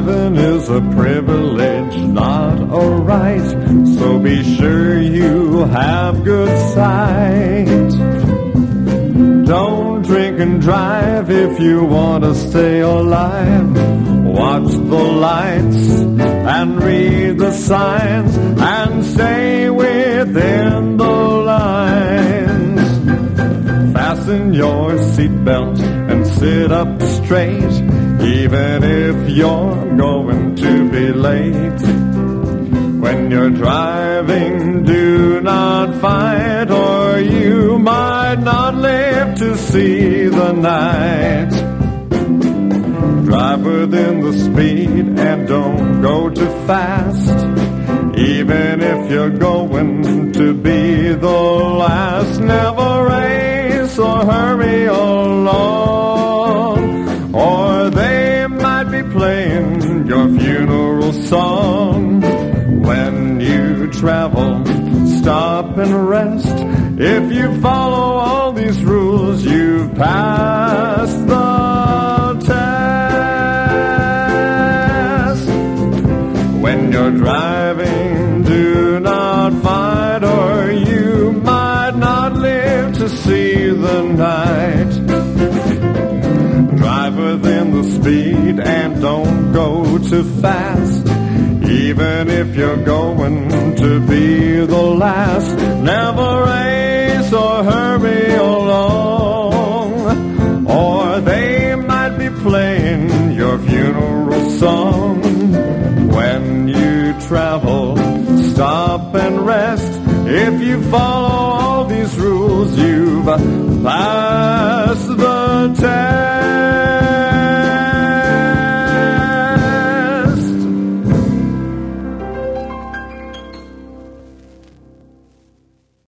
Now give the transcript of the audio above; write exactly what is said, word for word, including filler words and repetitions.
Driving is a privilege, not a right, so be sure you have good sight. Don't drink and drive if you want to stay alive. Watch the lights and read the signs and stay within the lines. Fasten your seatbelt and sit up straight, even if you're going to be late. When you're driving, do not fight, or you might not live to see the night. Drive within the speed and don't go too fast, even if you're going to be the last. Never race or hurry along, or they might be playing your funeral song. When you travel, stop and rest. If you follow all these rules, you've passed the test. When you're driving, do not fight, or you might not live to see the night. Drive within the speed and don't go too fast, even if you're going to be the last. Never race or hurry along, or they might be playing your funeral song. When you travel, stop and rest. If you follow all these rules, you've passed